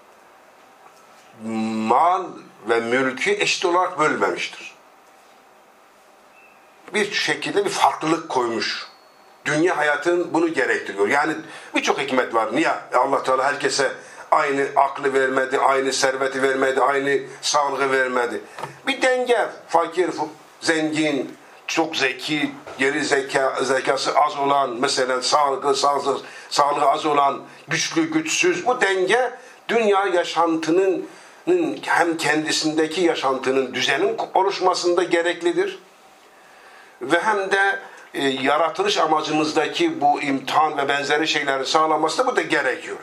mal ve mülkü eşit olarak bölmemiştir. Bir şekilde bir farklılık koymuş. Dünya hayatın bunu gerektiriyor. Yani birçok hikmet var. Niye Allah Teala herkese aynı aklı vermedi, aynı serveti vermedi, aynı sağlığı vermedi? Bir denge. Fakir, zengin, çok zeki, geri zekası az olan, mesela sağlığı az olan, güçlü, güçsüz. Bu denge dünya yaşantının hem kendisindeki yaşantının düzenin oluşmasında gereklidir. Ve hem de yaratılış amacımızdaki bu imtihan ve benzeri şeyleri sağlaması da bu da gerekiyor.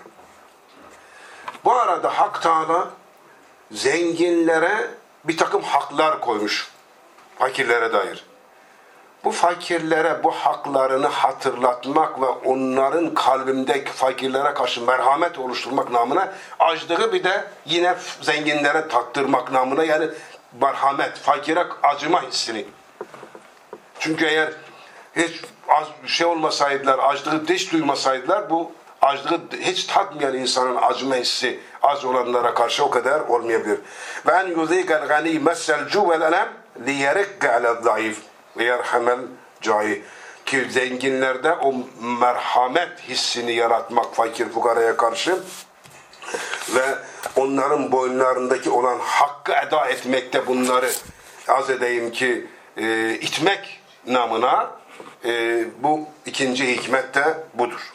Bu arada Hak Teala zenginlere bir takım haklar koymuş. Fakirlere dair. Bu fakirlere bu haklarını hatırlatmak ve onların kalbindeki fakirlere karşı merhamet oluşturmak namına açlığı bir de yine zenginlere tattırmak namına, yani merhamet, fakire acıma hissini. Çünkü eğer hiç olmasaydılar, açlığı hiç duymasaydılar, bu açlığı hiç tatmayan insanın acıma hissi az olanlara karşı o kadar olmayabilir. Ve en yuzîgel ganî messelcu vel elem liyerikke alel zayıf ve yerhamel cahî. Ki zenginlerde o merhamet hissini yaratmak fakir fukaraya karşı ve onların boyunlarındaki olan hakkı eda etmekte bunları az edeyim ki itmek namına bu ikinci hikmet de budur.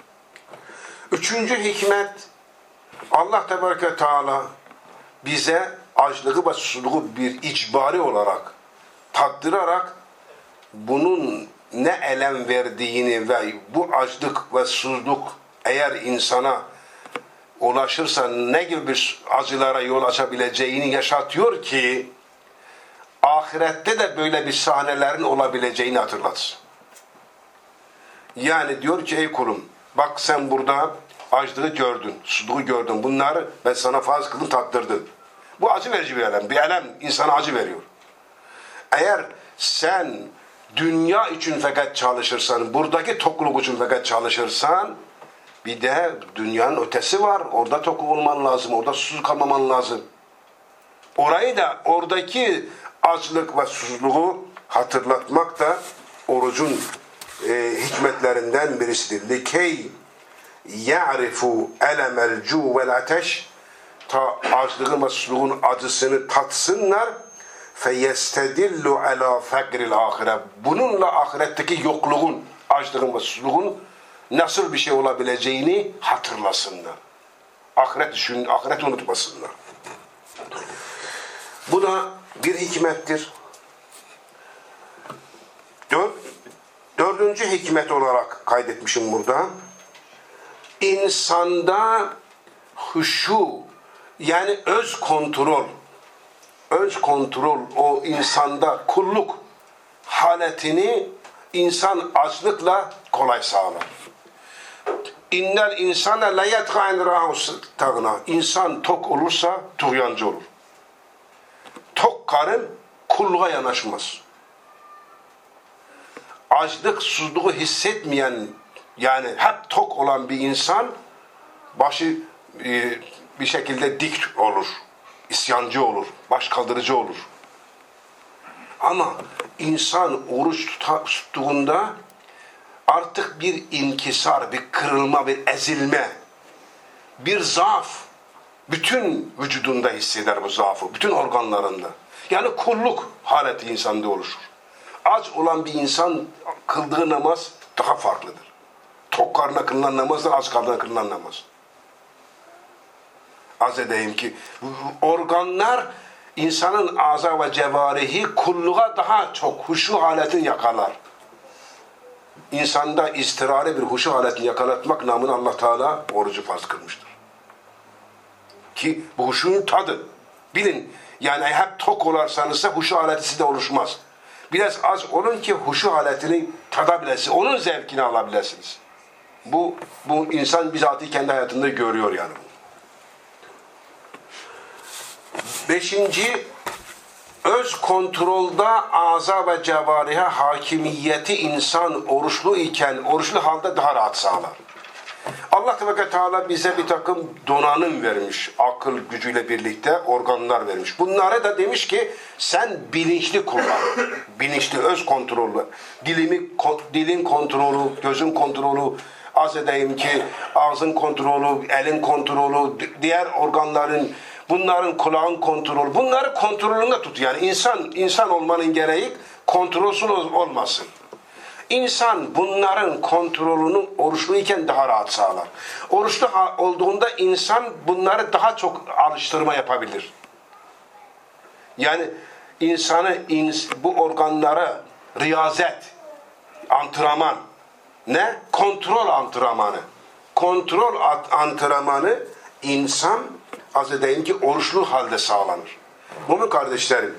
Üçüncü hikmet, Allah Teala bize açlığı ve susuzluğu bir icbari olarak tattırarak bunun ne elem verdiğini ve bu açlık ve susuzluk eğer insana ulaşırsa ne gibi bir acılara yol açabileceğini yaşatıyor ki ahirette de böyle bir sahnelerin olabileceğini hatırlatsın. Yani diyor ki ey kulum, bak sen burada açlığı gördün, susuzluğu gördün. Bunları ben sana farz kıldım, tattırdım. Bu acı verici bir elem. Bir elem insana acı veriyor. Eğer sen dünya için fakat çalışırsan, buradaki tokluk için fakat çalışırsan, bir de dünyanın ötesi var. Orada tok olman lazım, orada susuz kalmaman lazım. Orayı da, oradaki açlık ve susuzluğu hatırlatmak da orucun hikmetlerinden birisidir. Likey ya'rifu elemel cu vel ateş ta açlığın ve susuzluğun acısını tatsınlar. فَيَسْتَدِلُّ عَلَى فَقْرِ الْآخِرَةِ Bununla ahiretteki yokluğun, açlığın ve susuzluğun nasıl bir şey olabileceğini hatırlasınlar. Ahireti unutmasınlar. Bu da bir hikmettir. Dördüncü hikmet olarak kaydetmişim burada. İnsanda huşu, yani öz kontrol, o insanda kulluk haletini insan açlıkla kolay sağlar. İnnel insane le yetgâ en râhustâgna. İnsan tok olursa tuğyancı olur. Tok karın kulluğa yanaşmaz. Açlık, susuzluğu hissetmeyen, yani hep tok olan bir insan başı bir şekilde dik olur. İsyancı olur, baş kaldırıcı olur. Ama insan oruç tuttuğunda artık bir inkisar, bir kırılma, bir ezilme, bir zaaf bütün vücudunda hisseder bu zaafı, bütün organlarında. Yani kulluk haleti insanda oluşur. Aç olan bir insan kıldığı namaz daha farklıdır. Tok karnına kılınan namazla aç karnına kılınan namaz. Az edeyim ki organlar insanın aza ve cevarihi kulluğa daha çok huşu haletini yakalar. İnsanda istirari bir huşu haletini yakalatmak namına Allah Teala orucu farz kılmıştır. Ki bu huşunun tadı. Bilin, yani hep tok olarsanız huşu haleti sizde oluşmaz. Biraz az olun ki huşu haletini tadabilirsiniz. Onun zevkini alabilirsiniz. Bu insan bizatihi kendi hayatında görüyor yani. Beşinci, öz kontrolda aza ve cevarihe hakimiyeti insan oruçlu iken, oruçlu halde daha rahat sağlar. Allah Teala bize bir takım donanım vermiş, akıl gücüyle birlikte organlar vermiş. Bunlara da demiş ki sen bilinçli kullan, bilinçli, öz kontrollü, dilin kontrolü, gözün kontrolü, az edeyim ki ağzın kontrolü, elin kontrolü, diğer organların, bunların kulağın kontrolü, bunları kontrolünde tut. Yani insan olmanın gereği kontrolsüz olmasın. İnsan bunların kontrolünü oruçluyken daha rahat sağlar. Oruçlu olduğunda insan bunları daha çok alıştırma yapabilir. Yani bu organlara riyazet, antrenman, ne? Kontrol antrenmanı. Kontrol antrenmanı insan az edeyim ki oruçlu halde sağlanır. Mümin kardeşlerim,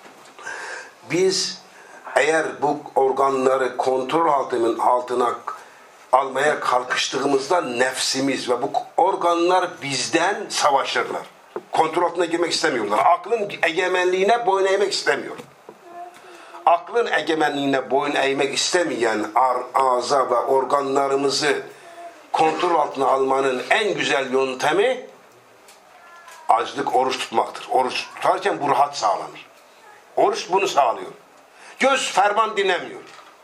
biz eğer bu organları kontrol altına almaya kalkıştığımızda nefsimiz ve bu organlar bizden savaşırlar. Kontrol altına girmek istemiyorlar. Aklın egemenliğine boyun eğmek istemiyor. Aklın egemenliğine boyun eğmek istemeyen ağza ve organlarımızı kontrol altına almanın en güzel yöntemi açlık, oruç tutmaktır. Oruç tutarken bu rahat sağlanır. Oruç bunu sağlıyor. Göz ferman dinlemiyor.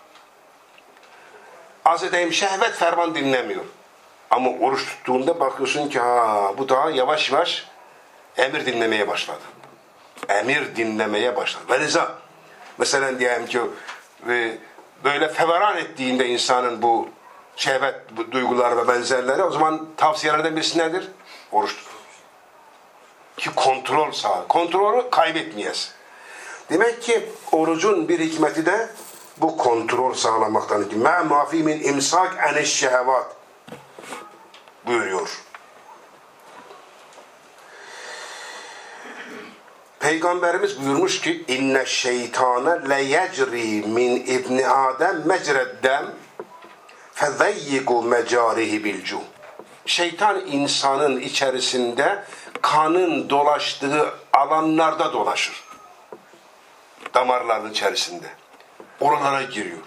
Az edeyim şehvet ferman dinlemiyor. Ama oruç tuttuğunda bakıyorsun ki bu daha yavaş yavaş emir dinlemeye başladı. Emir dinlemeye başladı. Veliza mesela diyelim ki böyle feveran ettiğinde insanın bu şehvet duyguları ve benzerleri, o zaman tavsiyelerden birisi nedir? Oruç tutun. Ki kontrol sağ. Kontrolü kaybetmeyesin. Demek ki orucun bir hikmeti de bu kontrol sağlamaktan. مَا مَا فِي مِنْ اِمْسَاكْ عَنِ الشَّهَوَاتِ buyuruyor. Peygamberimiz buyurmuş ki inne şeytane le yecri min ibni adem mecreddem fezeyyigu mecarihi bilcu. Şeytan insanın içerisinde kanın dolaştığı alanlarda dolaşır. Damarların içerisinde. Oralara giriyor.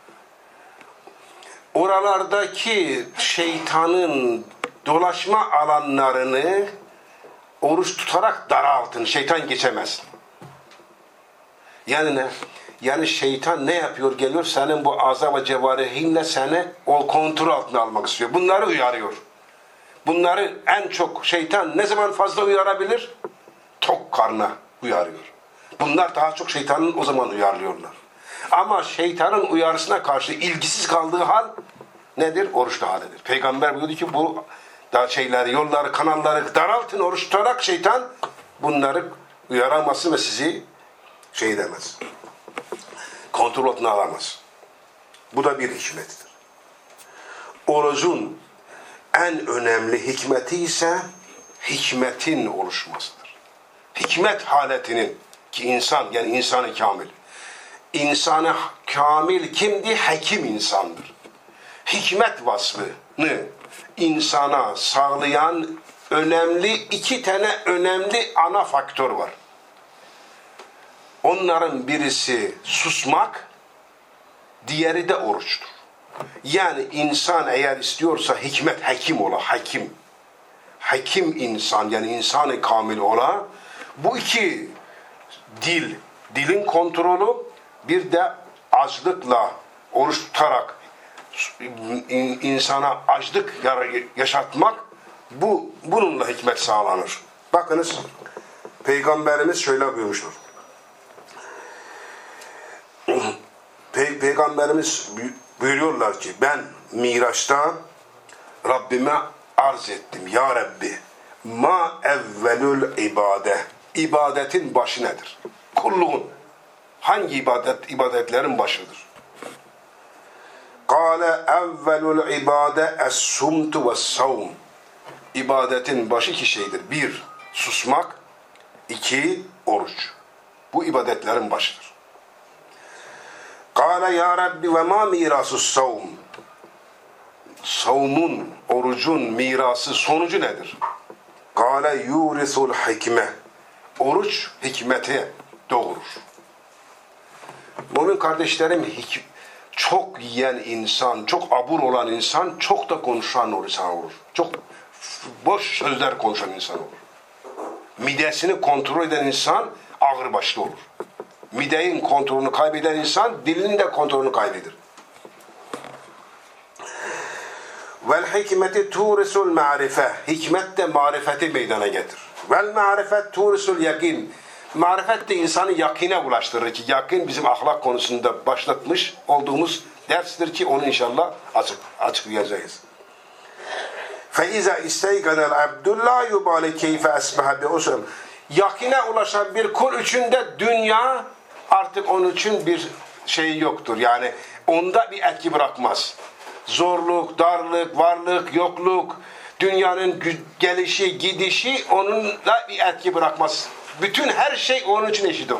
Oralardaki şeytanın dolaşma alanlarını oruç tutarak daraltın. Şeytan geçemez. Yani ne? Yani şeytan ne yapıyor? Geliyor senin bu aza ve cevarihinle seni o kontrol altına almak istiyor. Bunları uyarıyor. Bunları en çok şeytan ne zaman fazla uyarabilir? Tok karna uyarıyor. Bunlar daha çok şeytanın o zaman uyarlıyorlar. Ama şeytanın uyarısına karşı ilgisiz kaldığı hal nedir? Oruçlu halidir. Peygamber buyurdu ki bu da şeyleri, yolları, kanalları daraltın oruç tutarak şeytan bunları uyaramazsın ve sizi şey demez. Kontrol altına alamaz. Bu da bir hikmettir. Orucun en önemli hikmeti ise hikmetin oluşmasıdır. Hikmet haletinin ki insan yani insanı kamil. İnsanı kamil kimdi? Hakim insandır. Hikmet vasfını insana sağlayan iki tane önemli ana faktör var. Onların birisi susmak, diğeri de oruçtur. Yani insan eğer istiyorsa hikmet hakim ola, hakim. Hakim insan yani insanı kamil ola, bu iki dilin kontrolü bir de açlıkla oruç tutarak insana açlık yaşatmak bununla hikmet sağlanır. Bakınız Peygamberimiz şöyle buyurmuştur. Peygamberimiz buyuruyorlar ki ben Miraç'ta Rabbime arz ettim. Ya Rabbi ma evvelül ibade. İbadetin başı nedir? Kulluğun. Hangi ibadetlerin başıdır? Kâle evvelül ibade es-sumtu ve's-savm. İbadetin başı iki şeydir. Bir, susmak. İki, oruç. Bu ibadetlerin başıdır. Kâle ya Rabbi ve ma mirasus-savm. Savmun, orucun mirası, sonucu nedir? Kâle yurisul hikme. Oruç hikmeti doğurur. Mümin kardeşlerim, çok yiyen insan, çok abur olan insan, çok da konuşan insan olur. Çok boş sözler konuşan insan olur. Midesini kontrol eden insan ağırbaşlı olur. Midenin kontrolünü kaybeden insan dilinin de kontrolünü kaybeder. Vel hikmeti turisul ma'rife. Hikmet de marifeti meydana getirir. Vel ma'rifet turisul yakin. Marifet de insanı yakine ulaştırır ki yakin bizim ahlak konusunda başlatmış olduğumuz derstir ki onu inşallah açıklayacağız. فَاِذَا اِسْتَيْقَنَ الْعَبْدُ لَا يُبَالِ كَيْفَ أَسْبَحَ بِأُسْرٍ. Yakine ulaşan bir kul için de dünya artık onun için bir şey yoktur. Yani onda bir etki bırakmaz. Zorluk, darlık, varlık, yokluk, dünyanın gelişi, gidişi onunla bir etki bırakmaz. Bütün her şey onun için eşit olur.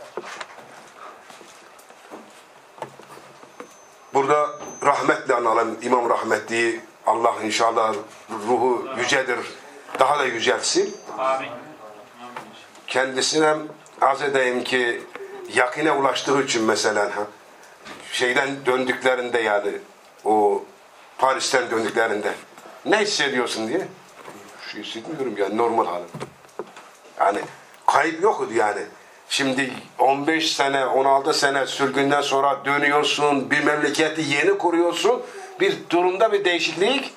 Burada rahmetle analım İmam Rahmetli'yi. Allah inşallah ruhu yücedir. Daha da yücelsin. Amin. Kendisine arz edeyim ki yakine ulaştığı için mesela şeyden döndüklerinde yani o Paris'ten döndüklerinde ne hissediyorsun diye şey hissetmiyorum yani normal halim. Yani kayıp yoktu yani. Şimdi 15 sene 16 sene sürgünden sonra dönüyorsun, bir memleketi yeni kuruyorsun, bir durumda bir değişiklik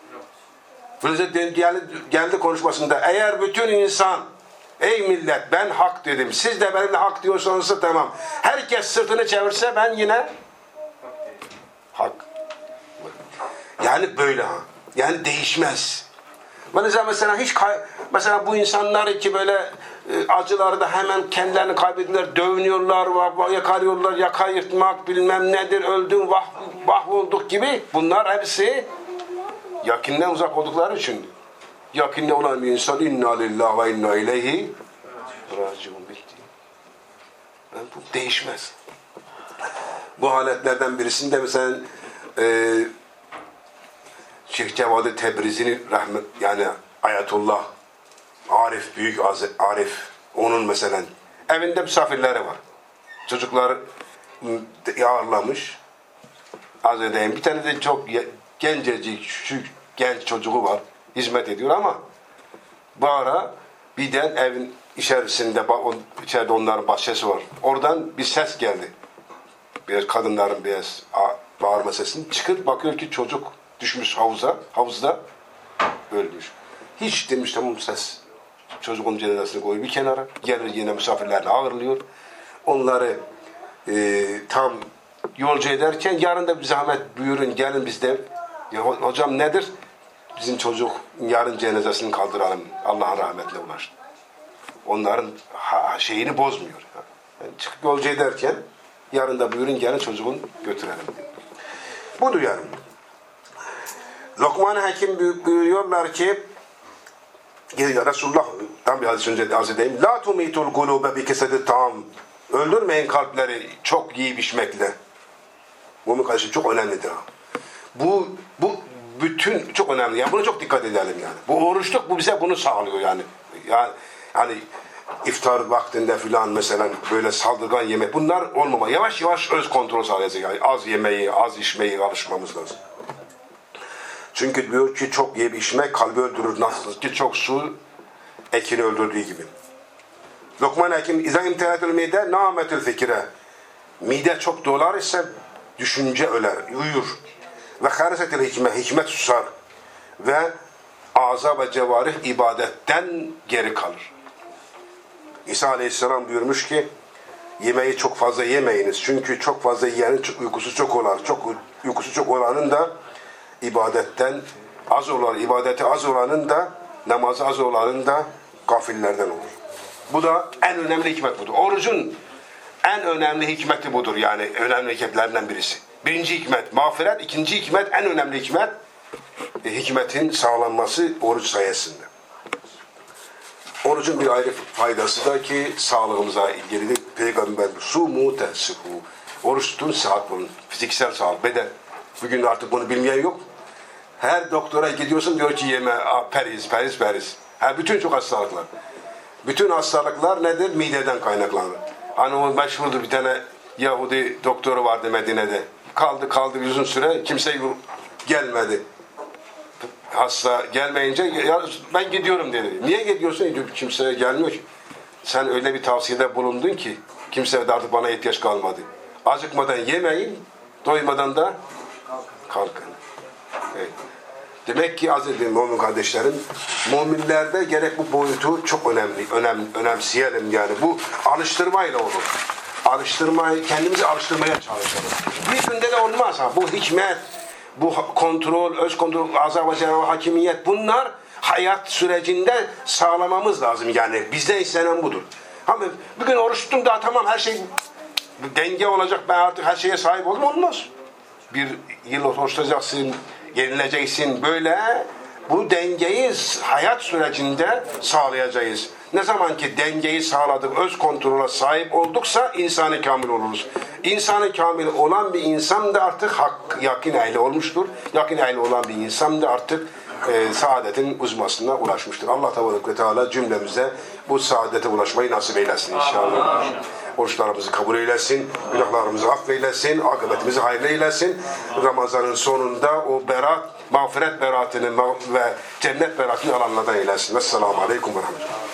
geldi konuşmasında eğer bütün insan ey millet ben hak dedim. Siz de benimle hak diyorsanız tamam. Herkes sırtını çevirse ben yine hak. Yani böyle ha. Yani değişmez. Mesela hiç mesela bu insanlar ki böyle acılarda hemen kendilerini kaybediyorlar, dövünüyorlar, yakarıyorlar, yaka yırtmak bilmem nedir, öldüm, vah olduk gibi. Bunlar hepsi yakinden uzak oldukları için. Yakinde olan bir insan inna lillahi ve inna ileyhi raciun bitti. Yani bu değişmez. Bu haletlerden birisinde mesela Şeyh Cevad-ı Tebrizi'nin rahmet yani Ayetullah Arif, büyük Arif onun mesela evinde misafirleri var. Çocuklar ağırlamış. Az edeyim. Bir tane de çok gencecik, şu genç çocuğu var. Hizmet ediyor ama bu ara birden evin içerisinde onların bahçesi var. Oradan bir ses geldi. Biraz kadınların biraz bağırma sesini. Çıkıp bakıyor ki çocuk düşmüş havuzda. ölmüş. Hiç demiş tamam ses. Çocuğun cenazesini koyuyor bir kenara. Gelir yine misafirlerini ağırlıyor. Onları tam yolcu ederken yarın da bir zahmet buyurun gelin bizde. Ya, hocam nedir? Bizim çocuk yarın cenazesini kaldıralım. Allah'ın rahmetine ulaştı. Onların şeyini bozmuyor. Yani çıkıp yolcu ederken yarın da buyurun gelin çocuğun götürelim diyor. Budur yani. Lokman Hakim buyuruyorlar ki Resulullah'tan bir hadis önce arz edeyim. La tumitul kulube bi kesedi tam. Öldürmeyin kalpleri çok yiyip içmekle. Bu kardeşim çok önemlidir. Bu bütün çok önemli. Yani buna çok dikkat edelim yani. Bu oruçluk bu bize bunu sağlıyor yani. Yani iftar vaktinde filan mesela böyle saldırgan yemek bunlar olmama. Yavaş yavaş öz kontrol sağlayacak. Yani az yemeği, az içmeyi alışmamız lazım. Çünkü diyor ki çok yiyip içmek kalbi öldürür. Nasıl ki çok su ekini öldürdüğü gibi. Lokman Hakim İza imtihanetül mide nametül fikre. Mide çok dolar ise düşünce öler, uyur. Ve harisetil hikmet susar. Ve ağza ve cevarih ibadetten geri kalır. İsa Aleyhisselam buyurmuş ki yemeği çok fazla yemeyiniz. Çünkü çok fazla yiyenin uykusu çok olur. Uykusu çok olanın da ibadetten az olan, ibadeti az olanın da namazı az olanın da gafillerden olur. Bu da en önemli hikmet budur. Orucun en önemli hikmeti budur. Yani önemli hikmetlerinden birisi. Birinci hikmet mağfiret, ikinci hikmet en önemli hikmet hikmetin sağlanması oruç sayesinde. Orucun bir ayrı faydası da ki sağlığımıza ilgili Peygamber sumu tensihu. Oruç tutun sıhhat bulun. Fiziksel sağlık, beden. Bugün artık bunu bilmeyen yok. Her doktora gidiyorsun diyor ki yeme periz. Bütün çok hastalıklar. Bütün hastalıklar nedir? Mideden kaynaklanır. Hani o meşhurdur bir tane Yahudi doktoru vardı Medine'de. Kaldı uzun süre kimse gelmedi. Hasta gelmeyince ya ben gidiyorum dedi. Niye gidiyorsun? Kimse gelmiyor ki. Sen öyle bir tavsiyede bulundun ki kimse de artık bana ihtiyaç kalmadı. Acıkmadan yemeyin, doymadan da kalkın. Evet. Demek ki aziz mümin kardeşlerim, müminlerde gerek bu boyutu çok önemseyelim yani. Bu alıştırmayla olur. Kendimizi alıştırmaya çalışalım. Bir günde de olmaz ha. Bu hikmet, bu kontrol, öz kontrol, azab ve cevap, hakimiyet bunlar hayat sürecinde sağlamamız lazım yani. Bizden istenen budur. Ama bugün oruç tuttum daha tamam her şey denge olacak ben artık her şeye sahip oldum olmaz. Bir yıl oruç tutacaksın, yenileceksin böyle bu dengeyi hayat sürecinde sağlayacağız. Ne zaman ki dengeyi sağladık, öz kontrole sahip olduksa insan-ı kamil oluruz. İnsan-ı kamil olan bir insan da artık yakin ehli olmuştur. Yakin ehli olan bir insan da artık saadetin uzmasına ulaşmıştır. Allah Tebarek ve Teala cümlemize bu saadete ulaşmayı nasip eylesin inşallah. Oruçlarımızı kabul eylesin, günahlarımızı affeylesin, akıbetimizi hayırlı eylesin. Ramazanın sonunda o mağfiret beratını ve cennet beratını alanlardan eylesin. Vesselamu aleyküm ve rahmetullah.